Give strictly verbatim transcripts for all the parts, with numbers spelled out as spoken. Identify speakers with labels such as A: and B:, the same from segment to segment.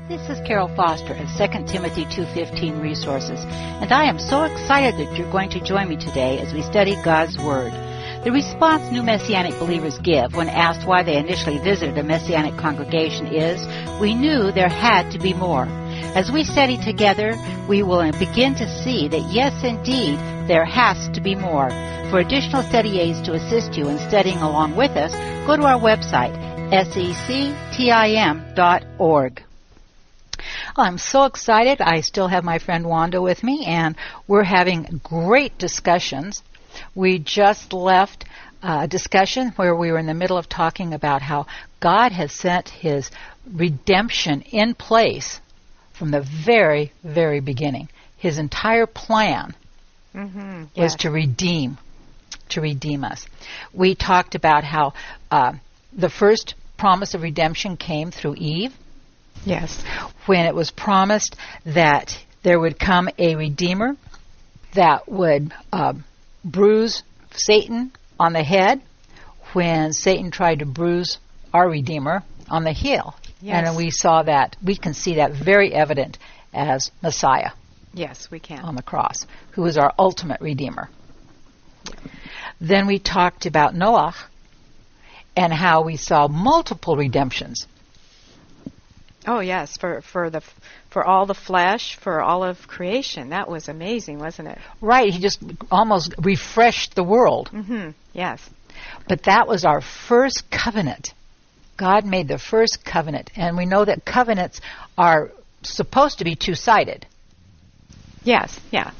A: This is Carol Foster of Second Timothy two fifteen Resources, and I am so excited that you're going to join me today as we study God's Word. The response new Messianic believers give when asked why they initially visited a Messianic congregation is, we knew there had to be more. As we study together, we will begin to see that yes, indeed, there has to be more. For additional study aids to assist you in studying along with us, go to our website, sectim dot org. I'm so excited. I still have my friend Wanda with me, and we're having great discussions. We just left a discussion where we were in the middle of talking about how God has set His redemption in place from the very, very beginning. His entire plan mm-hmm, yes. was to redeem, to redeem us. We talked about how uh, the first promise of redemption came through Eve.
B: Yes.
A: When it was promised that there would come a Redeemer that would uh, bruise Satan on the head, when Satan tried to bruise our Redeemer on the heel.
B: Yes.
A: And we saw that, we can see that very evident as Messiah.
B: Yes, we can.
A: On the cross, who is our ultimate Redeemer. Then we talked about Noah and how we saw multiple redemptions.
B: Oh yes, for for the for all the flesh, for all of creation. That was amazing, wasn't it?
A: Right. He just almost refreshed the world.
B: Mm-hmm. Yes.
A: But that was our first covenant. God made the first covenant, and we know that covenants are supposed to be two-sided.
B: Yes. Yeah.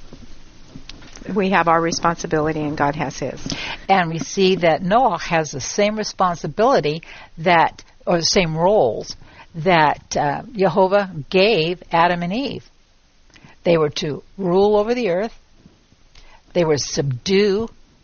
B: We have our responsibility, and God has His.
A: And we see that Noah has the same responsibility that, or the same roles that uh, Jehovah gave Adam and Eve. They were to rule over the earth, they were to subdue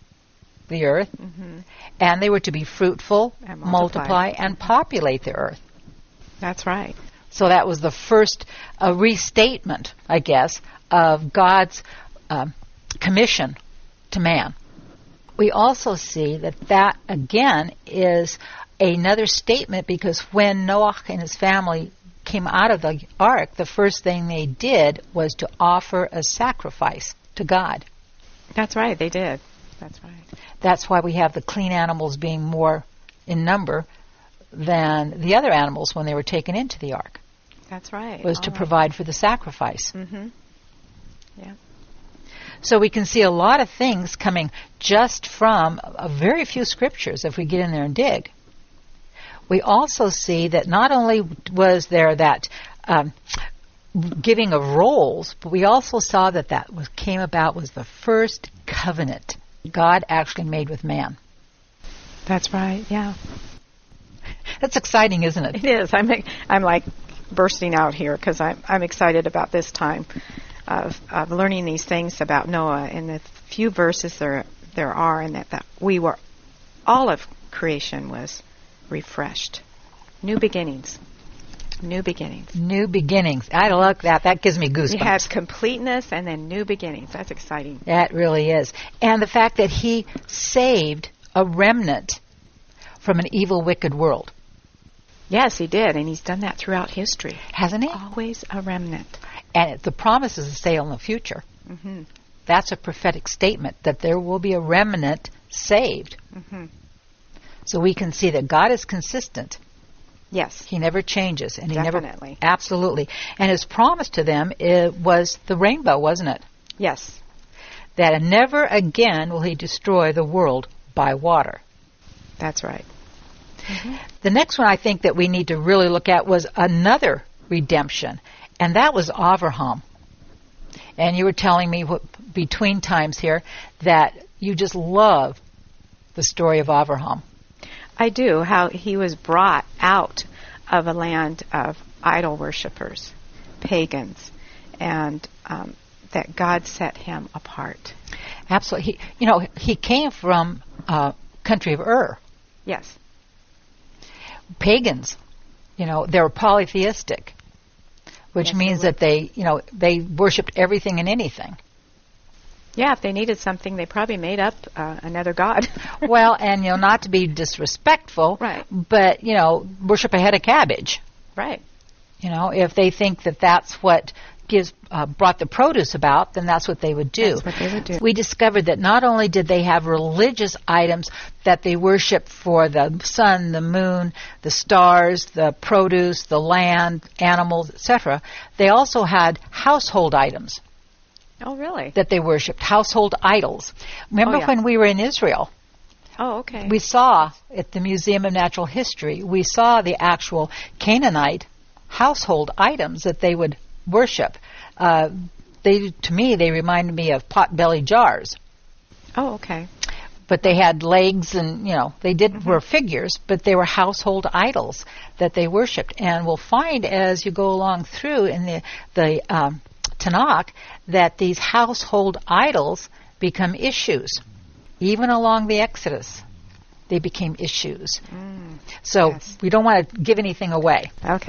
A: the earth, mm-hmm. and they were to be fruitful,
B: and
A: multiply. multiply,
B: mm-hmm.
A: and populate the earth.
B: That's right.
A: So that was the first uh, restatement, I guess, of God's uh, commission to man. We also see that that, again, is another statement, because when Noah and his family came out of the ark, the first thing they did was to offer a sacrifice to God.
B: That's right, they did. That's right.
A: That's why we have the clean animals being more in number than the other animals when they were taken into the ark.
B: That's right.
A: Was
B: All
A: to
B: right.
A: provide for the sacrifice.
B: Mm-hmm. Yeah.
A: So we can see a lot of things coming just from a very few scriptures if we get in there and dig. We also see that not only was there that um, giving of roles, but we also saw that that was, came about was the first covenant God actually made with man.
B: That's right, yeah.
A: That's exciting, isn't it?
B: It is. I'm I'm like bursting out here because I'm I'm excited about this time of of learning these things about Noah and the few verses there there are, and that, that we were all of creation was refreshed. New beginnings. New beginnings.
A: New beginnings. I like that. That gives me goosebumps.
B: You have completeness and then new beginnings. That's exciting.
A: That really is. And the fact that He saved a remnant from an evil, wicked world.
B: Yes, He did, and He's done that throughout history.
A: Hasn't He?
B: Always a remnant.
A: And the promise is to stay in the future.
B: Mm-hmm.
A: That's a prophetic statement, that there will be a remnant saved.
B: Mm-hmm.
A: So we can see that God is consistent.
B: Yes.
A: He never changes. And he
B: Definitely.
A: never, absolutely. And His promise to them it was the rainbow, wasn't it?
B: Yes.
A: That never again will He destroy the world by water.
B: That's right.
A: Mm-hmm. The next one I think that we need to really look at was another redemption, and that was Avraham. And you were telling me what, between times here that you just love the story of Avraham.
B: I do, how he was brought out of a land of idol worshippers, pagans, and um, that God set him apart.
A: Absolutely. He, you know, he came from uh, country of Ur.
B: Yes.
A: Pagans, you know, they were polytheistic, which
B: yes,
A: means
B: they
A: that they, you know, they worshipped everything and anything.
B: Yeah, if they needed something, they probably made up uh, another god.
A: Well, and, you know, not to be disrespectful,
B: right.
A: but, you know, worship a head of cabbage.
B: Right.
A: You know, if they think that that's what gives uh, brought the produce about, then that's what they would do.
B: That's what they would do.
A: We discovered that not only did they have religious items that they worshiped for the sun, the moon, the stars, the produce, the land, animals, et cetera, they also had household items.
B: Oh, really?
A: That they worshipped, household idols. Remember
B: oh, yeah.
A: when we were in Israel?
B: Oh, okay.
A: We saw at the Museum of Natural History, we saw the actual Canaanite household items that they would worship. Uh, they, to me, they reminded me of pot-bellied jars.
B: Oh, okay.
A: But they had legs and, you know, they did
B: Mm-hmm.
A: were figures, but they were household idols that they worshipped. And we'll find as you go along through in the, the um, Tanakh that these household idols become issues. Even along the Exodus, they became issues.
B: Mm,
A: so
B: yes.
A: we don't want to give anything away.
B: Okay.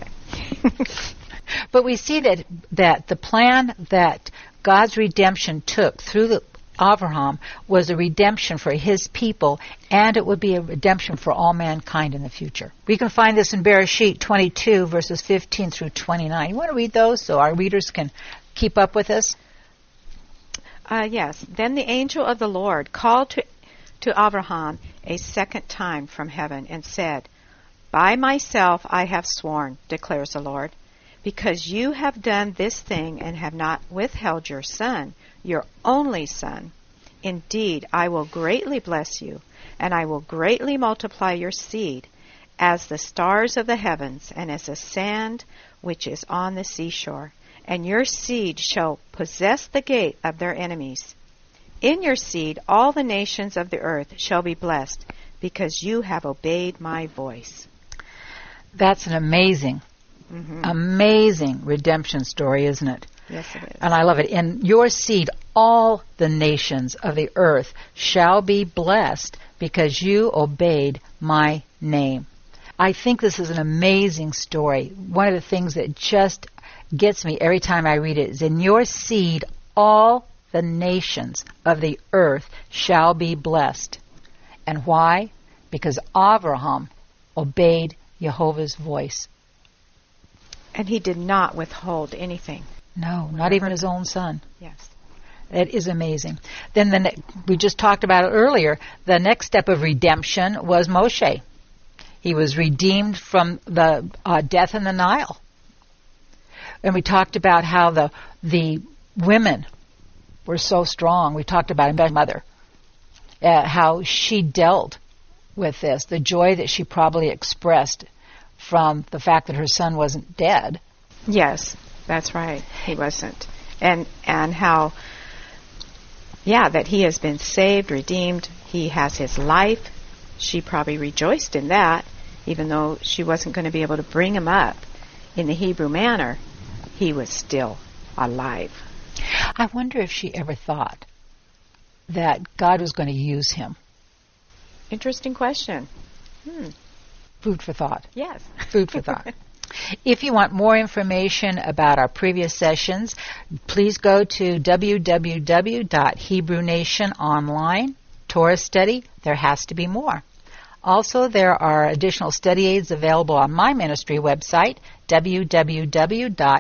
A: But we see that that the plan that God's redemption took through the Abraham was a redemption for his people, and it would be a redemption for all mankind in the future. We can find this in Bereshit twenty-two, verses fifteen through twenty-nine. You want to read those so our readers can keep up with us?
B: Uh, yes. Then the angel of the Lord called to, to Abraham a second time from heaven and said, By myself I have sworn, declares the Lord, because you have done this thing and have not withheld your son, your only son. Indeed, I will greatly bless you, and I will greatly multiply your seed as the stars of the heavens and as the sand which is on the seashore. And your seed shall possess the gate of their enemies. In your seed all the nations of the earth shall be blessed, because you have obeyed my voice.
A: That's an amazing, mm-hmm. amazing redemption story, isn't it?
B: Yes, it is.
A: And I love it. In your seed all the nations of the earth shall be blessed, because you obeyed my name. I think this is an amazing story. One of the things that just gets me every time I read it is, in your seed all the nations of the earth shall be blessed. And why? Because Abraham obeyed Jehovah's voice.
B: And he did not withhold anything.
A: No, not even his own son.
B: Yes.
A: It is amazing. Then the ne- we just talked about it earlier. The next step of redemption was Moshe. He was redeemed from the uh, death in the Nile. And we talked about how the the women were so strong. We talked about his mother, uh, how she dealt with this, the joy that she probably expressed from the fact that her son wasn't dead.
B: Yes, that's right. He wasn't. And and how, yeah, that he has been saved, redeemed. He has his life. She probably rejoiced in that, even though she wasn't going to be able to bring him up in the Hebrew manner. He was still alive.
A: I wonder if she ever thought that God was going to use him.
B: Interesting question. Hmm.
A: Food for thought.
B: Yes.
A: Food for thought. If you want more information about our previous sessions, please go to w w w dot hebrew nation online, Torah Study. There has to be more. Also, there are additional study aids available on my ministry website, w w w dot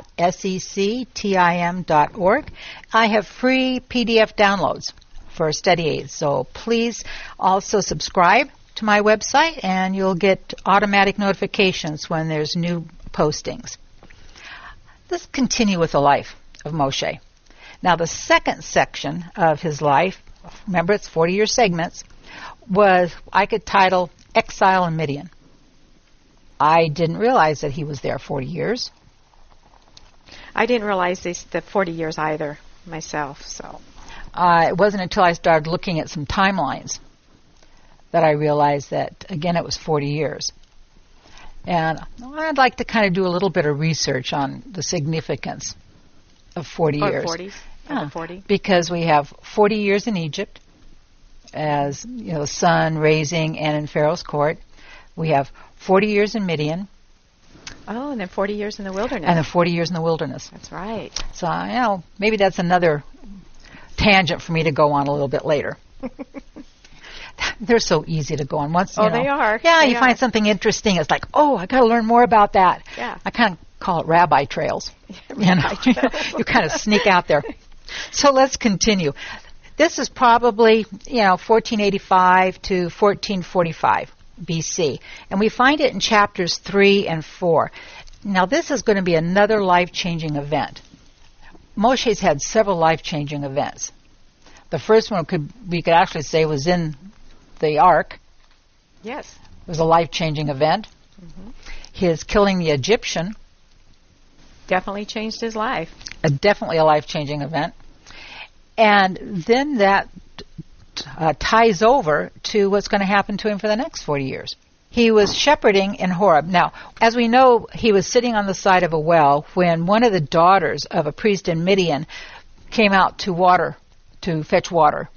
A: sectim dot org. I have free P D F downloads for study aids, so please also subscribe to my website and you'll get automatic notifications when there's new postings. Let's continue with the life of Moshe. Now, the second section of his life, remember it's forty-year segments, was, I could title, Exile in Midian. I didn't realize that he was there forty years.
B: I didn't realize this, the forty years either myself. So
A: uh, it wasn't until I started looking at some timelines that I realized that, again, it was forty years. And I'd like to kind of do a little bit of research on the significance of forty
B: oh,
A: years.
B: forties?
A: Yeah,
B: oh, forty?
A: Because we have forty years in Egypt as, you know, son raising and in Pharaoh's court. We have forty years in Midian.
B: Oh, and then forty years in the wilderness.
A: And then forty years in the wilderness.
B: That's right.
A: So, you know, maybe that's another tangent for me to go on a little bit later. They're so easy to go on. Once, you
B: oh,
A: know,
B: they are.
A: Yeah,
B: they
A: you
B: are.
A: find something interesting. It's like, oh, I got to learn more about that.
B: Yeah.
A: I kind of call it rabbi trails. You know, you kind of sneak out there. So let's continue. This is probably, you know, fourteen eighty-five to fourteen forty-five B C. And we find it in chapters three and four. Now, this is going to be another life-changing event. Moshe's had several life-changing events. The first one could we could actually say was in the ark.
B: Yes.
A: It was a life-changing event. Mm-hmm. His killing the Egyptian.
B: Definitely changed his life.
A: A, definitely a life-changing event. And then that uh, ties over to what's going to happen to him for the next forty years. He was shepherding in Horeb. Now, as we know, he was sitting on the side of a well when one of the daughters of a priest in Midian came out to water, to fetch water.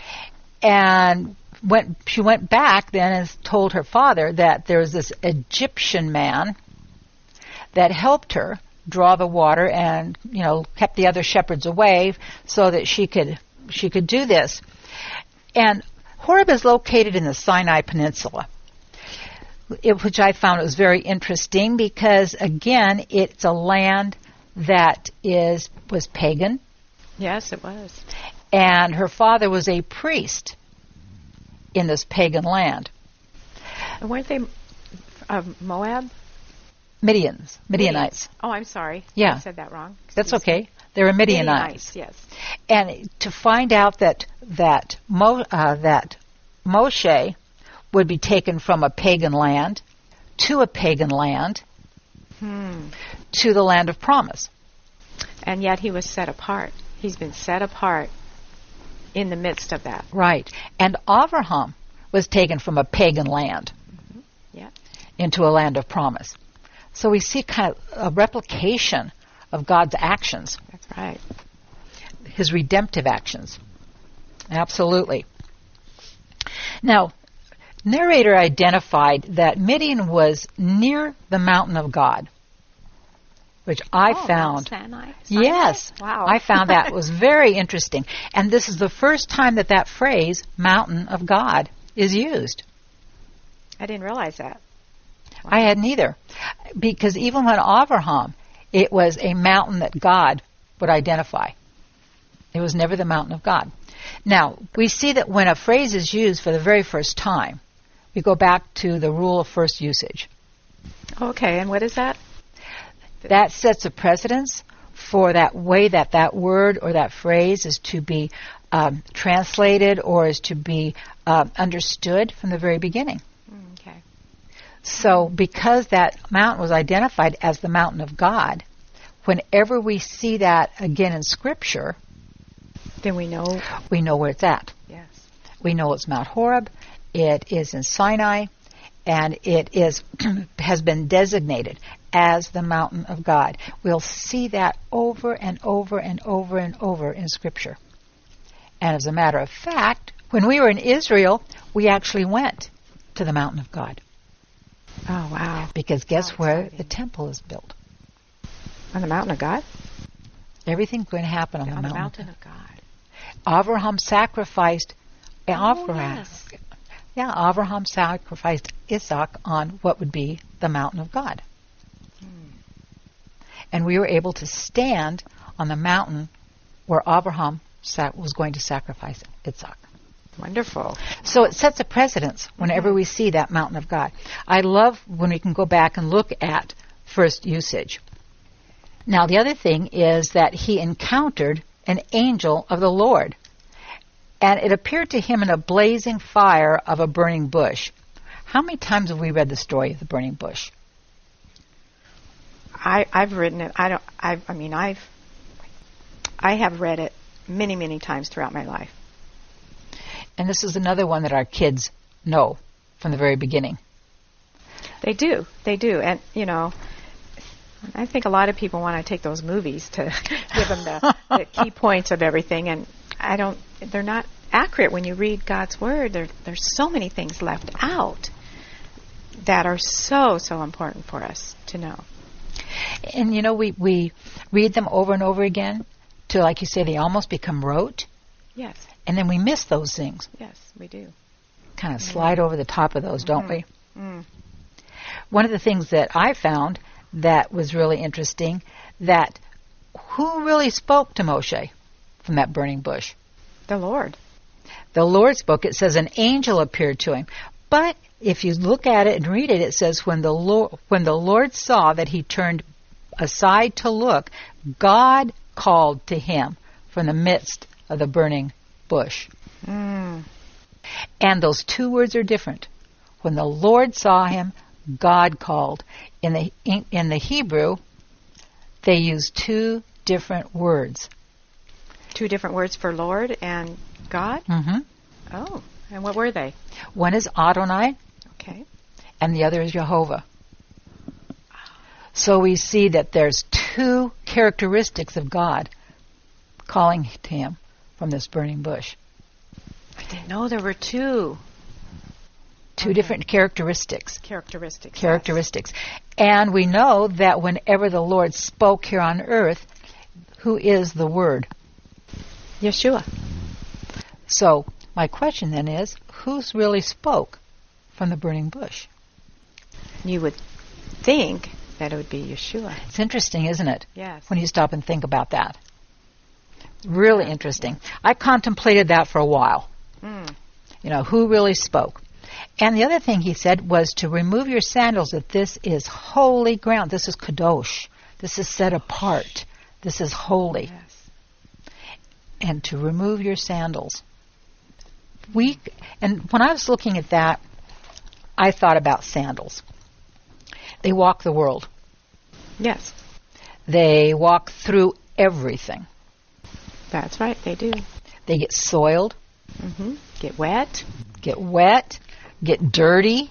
A: And went, she went back then and told her father that there was this Egyptian man that helped her draw the water and, you know, kept the other shepherds away so that she could she could do this. And Horeb is located in the Sinai Peninsula, it, which I found was very interesting because, again, it's a land that is was pagan.
B: Yes, it was.
A: And her father was a priest in this pagan land.
B: And weren't they uh, Moab?
A: Midians, Midianites.
B: Oh, I'm sorry.
A: Yeah.
B: I said that wrong. Excuse
A: That's okay. Me. They were Midianites.
B: Midianites, yes.
A: And to find out that that Mo, uh, that Moshe would be taken from a pagan land to a pagan land
B: hmm.
A: to the land of promise.
B: And yet he was set apart. He's been set apart in the midst of that.
A: Right. And Avraham was taken from a pagan land
B: mm-hmm. yeah.
A: into a land of promise. So we see kind of a replication of God's actions.
B: That's right.
A: His redemptive actions. Absolutely. Now, narrator identified that Midian was near the mountain of God, which I
B: oh,
A: found.
B: Mount Sinai? Sinai?
A: Yes.
B: Wow.
A: I found that was very interesting. And this is the first time that that phrase, mountain of God, is used.
B: I didn't realize that. Wow.
A: I hadn't either. Because even when Avraham, it was a mountain that God would identify. It was never the mountain of God. Now, we see that when a phrase is used for the very first time, we go back to the rule of first usage.
B: Okay, and what is that?
A: That sets a precedence for that way that that word or that phrase is to be um, translated or is to be uh, understood from the very beginning.
B: Okay.
A: So because that mountain was identified as the mountain of God, whenever we see that again in Scripture,
B: then we know
A: we know where it's at.
B: Yes.
A: We know it's Mount Horeb. It is in Sinai, and it is has been designated as the mountain of God. We'll see that over and over and over and over in Scripture. And as a matter of fact, when we were in Israel, we actually went to the mountain of God.
B: Oh, wow.
A: Because guess
B: How
A: where
B: exciting.
A: the temple is built?
B: On the mountain of God?
A: Everything's going to happen on,
B: on
A: the,
B: the
A: mountain.
B: mountain of God.
A: Abraham sacrificed
B: Oh,
A: Abraham.
B: yes.
A: Yeah, Abraham sacrificed Isaac on what would be the mountain of God.
B: Hmm.
A: And we were able to stand on the mountain where Abraham sa- was going to sacrifice Isaac.
B: Wonderful.
A: So it sets a precedence whenever
B: mm-hmm.
A: we see that mountain of God. I love when we can go back and look at first usage. Now, the other thing is that he encountered an angel of the Lord, and it appeared to him in a blazing fire of a burning bush. How many times have we read the story of the burning bush?
B: I, I've written it. I don't. I. I mean, I've. I have read it many, many times throughout my life.
A: And this is another one that our kids know from the very beginning.
B: They do. They do. And, you know, I think a lot of people want to take those movies to give them the, the key points of everything. And I don't, they're not accurate when you read God's Word. There, there's so many things left out that are so, so important for us to know.
A: And, you know, we, we read them over and over again to, like you say, they almost become rote.
B: Yes.
A: And then we miss those things.
B: Yes, we do.
A: Kind of
B: Mm-hmm.
A: slide over the top of those, don't
B: mm-hmm.
A: we?
B: Mm.
A: One of the things that I found that was really interesting, that who really spoke to Moshe from that burning bush?
B: The Lord.
A: The Lord spoke. It says an angel appeared to him. But if you look at it and read it, it says when the Lord, when the Lord saw that he turned aside to look, God called to him from the midst of the burning bush.
B: Mm.
A: And those two words are different. When the Lord saw him, God called. In the in, in the Hebrew, they use two different words.
B: Two different words for Lord and God?
A: Mm-hmm.
B: Oh, and what were they?
A: One is Adonai,
B: okay,
A: and the other is Jehovah. So we see that there's two characteristics of God calling to him from this burning bush.
B: I didn't know there were two.
A: Two
B: okay.
A: different characteristics.
B: Characteristics.
A: Characteristics. Yes. And we know that whenever the Lord spoke here on earth, who is the Word?
B: Yeshua.
A: So my question then is, who's really spoke from the burning bush?
B: You would think that it would be Yeshua.
A: It's interesting, isn't it?
B: Yes.
A: When you stop and think about that. Really yeah. interesting. I contemplated that for a while.
B: Mm.
A: You know, who really spoke? And the other thing he said was to remove your sandals, that this is holy ground. This is kadosh. This is set apart. This is holy.
B: Yes.
A: And to remove your sandals. We and when I was looking at that, I thought about sandals. They walk the world.
B: Yes.
A: They walk through everything.
B: That's right, they do.
A: They get soiled.
B: Mm-hmm. Get wet.
A: Get wet. Get dirty.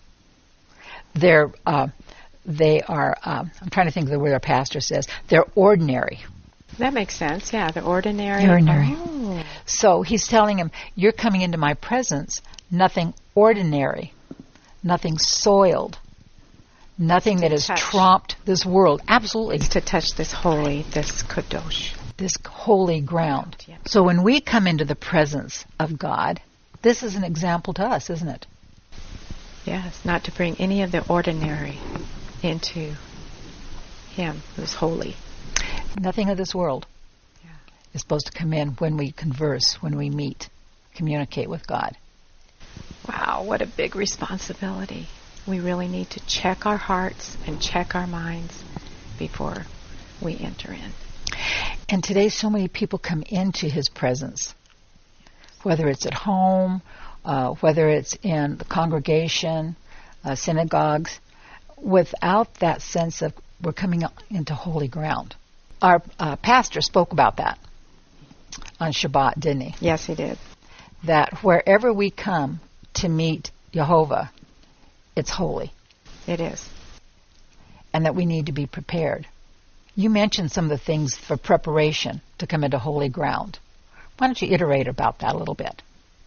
A: They're uh, they are. Uh, I'm trying to think of the word our pastor says. They're ordinary.
B: That makes sense. Yeah, they're ordinary.
A: Ordinary.
B: Oh.
A: So he's telling him, "You're coming into my presence. Nothing ordinary, nothing soiled, nothing that has
B: touch.
A: trumped this world. Absolutely,
B: it's to touch this holy, this kadosh,
A: this holy ground."
B: Yeah.
A: So when we come into the presence of God, this is an example to us, isn't it?
B: Yes, not to bring any of the ordinary into Him who's holy.
A: Nothing of this world
B: yeah.
A: is supposed to come in when we converse, when we meet, communicate with God.
B: Wow, what a big responsibility. We really need to check our hearts and check our minds before we enter in.
A: And today so many people come into His presence, whether it's at home, uh, whether it's in the congregation, uh, synagogues, without that sense of we're coming into holy ground. Our uh, pastor spoke about that on Shabbat, didn't he?
B: Yes, he did.
A: That wherever we come to meet Jehovah, it's holy.
B: It is.
A: And that we need to be prepared. You mentioned some of the things for preparation to come into holy ground. Why don't you iterate about that a little bit?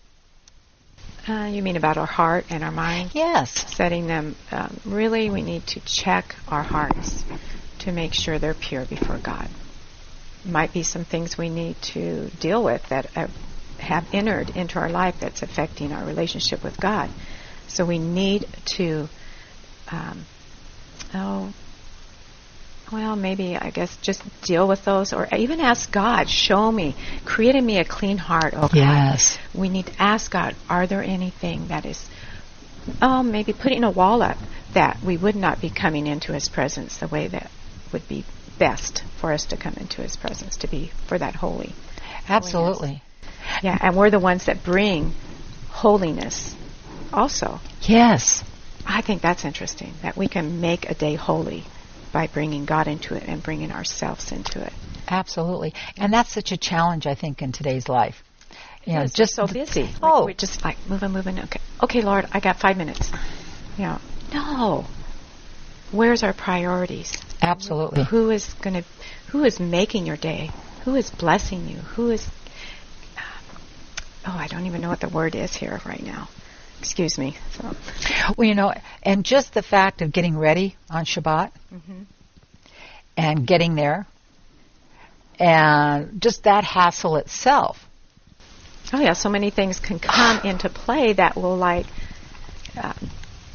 B: Uh, you mean about our heart and our mind?
A: Yes.
B: Setting them, um, really we need to check our hearts to make sure they're pure before God. Might be some things we need to deal with that uh, have entered into our life that's affecting our relationship with God. So we need to, um, oh, well, maybe, I guess, just deal with those, or even ask God, show me, create in me a clean heart, oh God.
A: Yes.
B: We need to ask God, are there anything that is, oh, maybe putting a wall up that we would not be coming into His presence the way that would be best for us to come into His presence, to be for that holy.
A: Absolutely.
B: Holiness. Yeah, and we're the ones that bring holiness also.
A: Yes.
B: I think that's interesting, that we can make a day holy by bringing God into it and bringing ourselves into it.
A: Absolutely. And that's such a challenge, I think, in today's life. You know,
B: it's
A: just
B: so busy.
A: Oh.
B: We're, we're just like moving, moving. Okay, okay, Lord, I got five minutes. You know, no. Where's our priorities?
A: Absolutely.
B: Who is going to? Who is making your day? Who is blessing you? Who is? Oh, I don't even know what the word is here right now. Excuse me. So.
A: Well, you know, and just the fact of getting ready on Shabbat
B: mm-hmm.
A: and getting there, and just that hassle itself.
B: Oh yeah, so many things can come into play that will like uh,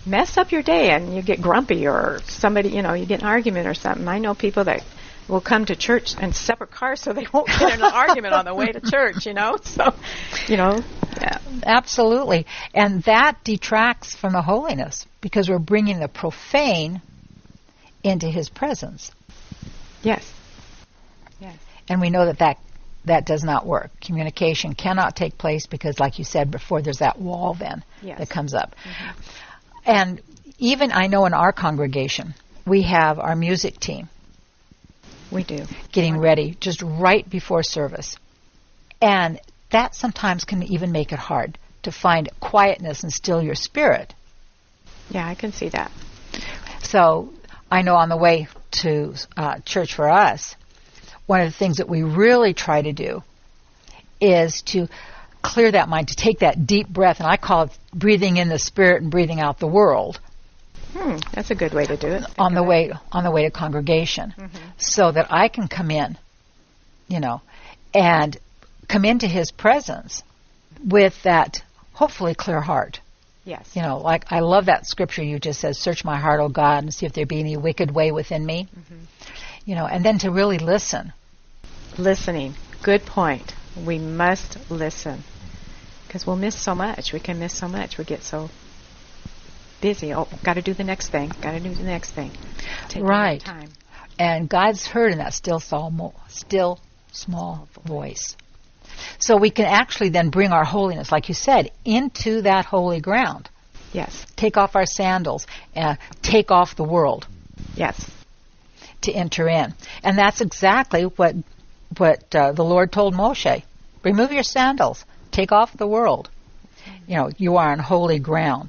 B: mess up your day and you get grumpy, or somebody, you know, you get in an argument or something. I know people that will come to church in separate cars so they won't get in an argument on the way to church, you know. So, you know. Yeah.
A: Absolutely. And that detracts from the holiness, because we're bringing the profane into his presence.
B: Yes. Yes.
A: And we know that that, that does not work. Communication cannot take place because, like you said before, there's that wall then
B: yes.
A: that comes up.
B: Mm-hmm.
A: And even I know in our congregation, we have our music team.
B: We do.
A: Getting ready just right before service. And that sometimes can even make it hard to find quietness and still your spirit.
B: Yeah, I can see that.
A: So I know on the way to uh, church for us, one of the things that we really try to do is to clear that mind, to take that deep breath, and I call it breathing in the spirit and breathing out the world.
B: Hmm, that's a good way to do it.
A: On the way, on the way to congregation, mm-hmm. so that I can come in, you know, and come into his presence with that hopefully clear heart.
B: Yes.
A: You know, like I love that scripture you just said, search my heart, O God, and see if there be any wicked way within me. Mm-hmm. You know, and then to really listen.
B: Listening. Good point. We must listen. Because we'll miss so much. We can miss so much. We get so busy. Oh, got to do the next thing. Got to do the next thing. Take
A: right.
B: time.
A: And God's heard in that still small, still small voice. So we can actually then bring our holiness, like you said, into that holy ground.
B: Yes.
A: Take off our sandals. Uh, take off the world.
B: Yes.
A: To enter in. And that's exactly what what uh, the Lord told Moshe. Remove your sandals. Take off the world. You know, you are on holy ground.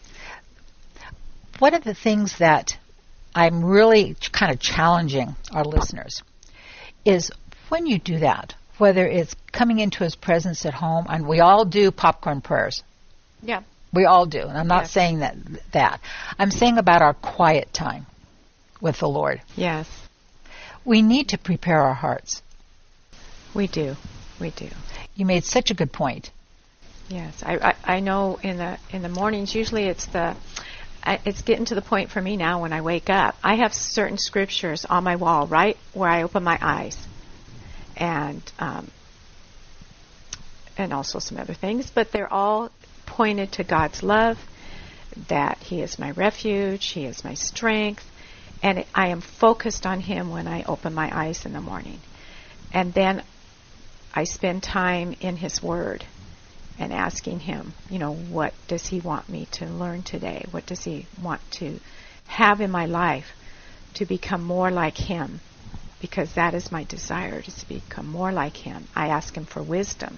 A: One of the things that I'm really ch- kind of challenging our listeners is when you do that, whether it's coming into his presence at home, and we all do popcorn prayers.
B: Yeah.
A: We all do. And I'm not
B: yes.
A: saying that that. I'm saying about our quiet time with the Lord.
B: Yes.
A: We need to prepare our hearts.
B: We do. We do.
A: You made such a good point.
B: Yes, I, I, I know in the in the mornings, usually it's the I, it's getting to the point for me now when I wake up. I have certain scriptures on my wall right where I open my eyes, and um, and also some other things, but they're all pointed to God's love, that He is my refuge, He is my strength, and it, I am focused on Him when I open my eyes in the morning, and then I spend time in His Word and asking Him, you know, what does He want me to learn today? What does He want to have in my life to become more like Him? Because that is my desire, to become more like Him. I ask Him for wisdom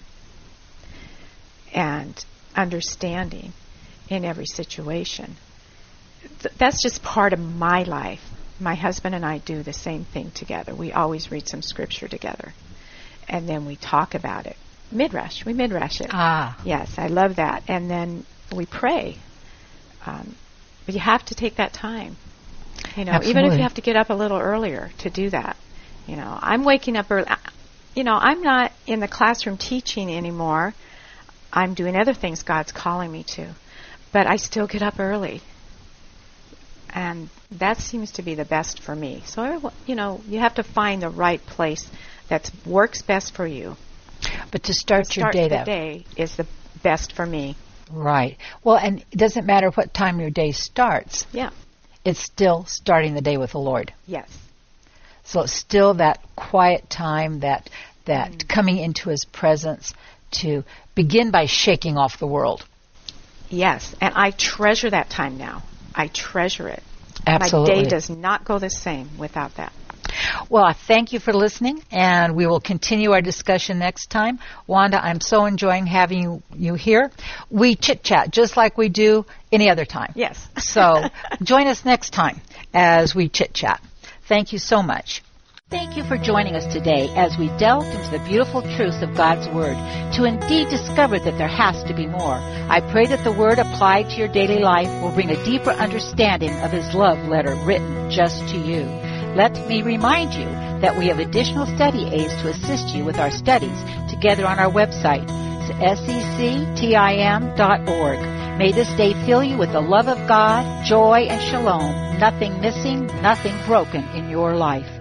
B: and understanding in every situation. Th- that's just part of my life. My husband and I do the same thing together. We always read some scripture together. And then we talk about it. Midrash. We midrash it.
A: Ah.
B: Yes, I love that. And then we pray. Um, but you have to take that time. You know,
A: Absolutely.
B: even if you have to get up a little earlier to do that. You know, I'm waking up early. You know, I'm not in the classroom teaching anymore. I'm doing other things God's calling me to. But I still get up early. And that seems to be the best for me. So, you know, you have to find the right place that works best for you.
A: But to start,
B: to
A: your
B: start
A: day
B: the
A: that
B: day is the best for me.
A: Right. Well, and it doesn't matter what time your day starts.
B: Yeah.
A: It's still starting the day with the Lord.
B: Yes.
A: So it's still that quiet time, that that
B: mm.
A: coming into His presence to begin by shaking off the world.
B: Yes. And I treasure that time now. I treasure it.
A: Absolutely.
B: My day does not go the same without that.
A: Well, I thank you for listening, and we will continue our discussion next time. Wanda, I'm so enjoying having you, you here. We chit-chat just like we do any other time.
B: Yes.
A: So join us next time as we chit-chat. Thank you so much. Thank you for joining us today as we delved into the beautiful truths of God's Word to indeed discover that there has to be more. I pray that the Word applied to your daily life will bring a deeper understanding of His love letter written just to you. Let me remind you that we have additional study aids to assist you with our studies together on our website, S E C T I M dot org. May this day fill you with the love of God, joy, and shalom. Nothing missing, nothing broken in your life.